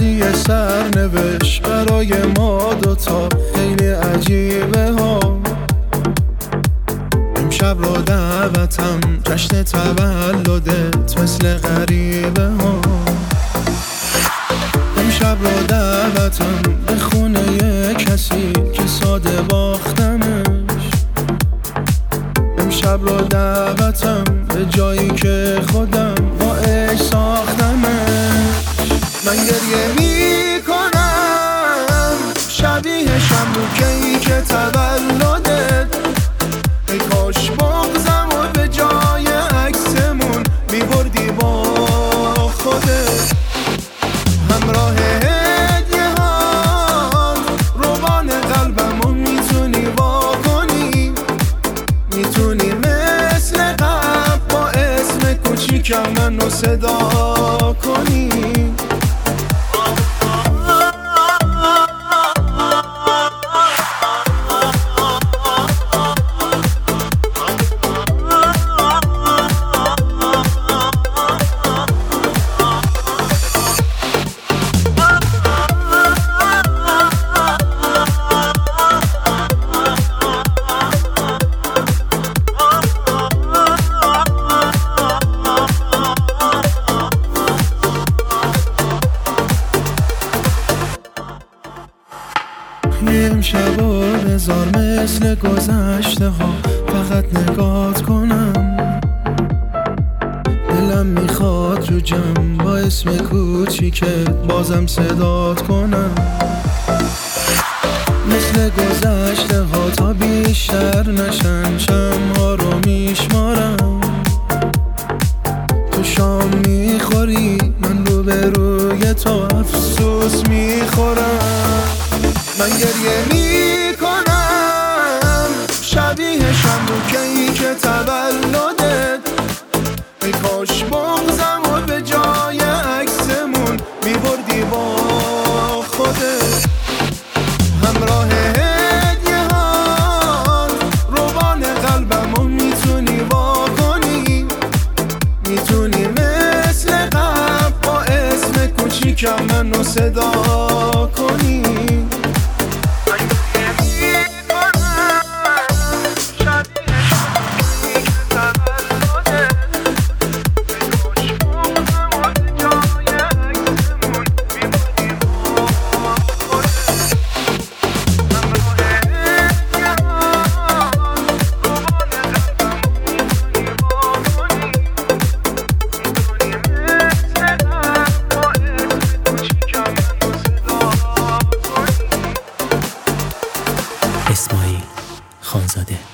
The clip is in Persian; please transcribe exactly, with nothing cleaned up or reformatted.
کسی سرنوشت برای ما دوتا خیلی عجیبه ها. امشب رو دعوتم جشن تولدت مثل غریبه ها. امشب رو دعوتم به خونه ی کسی که ساده باختمش. امشب رو دعوتم به جایی که خودم با عشق ساختمش. من گریه می کنم شبیه شم رو کیک تولدت. ای کاش بغضم و به جای عکسمون می بردی با خودت. همراه هدیه ها روبان قلبمو میتونی واکنی. میتونی مثل قبل با اسم کوچیکم منو صدا کنی. امشب و بذار مثل گذشته ها فقط نگات کنم. دلم میخواد رو جمع با اسم کوچیکت بازم صدات کنم. مثل گذشته ها تا بیشتر نشن شمع رو میشمارم. تو شام میخوری من رو به روی تو افسوس میخورم. من گریه می کنم شبیه شم رو کیک تولدت. ای کاش بغضم و به جای عکسمون می بردی با خودت. همراه هدیه ها روبان قلبمو میتونی واکنی. میتونی مثل قبل با اسم کوچیکم منو صدا کنی. اسماعیل خانزاده.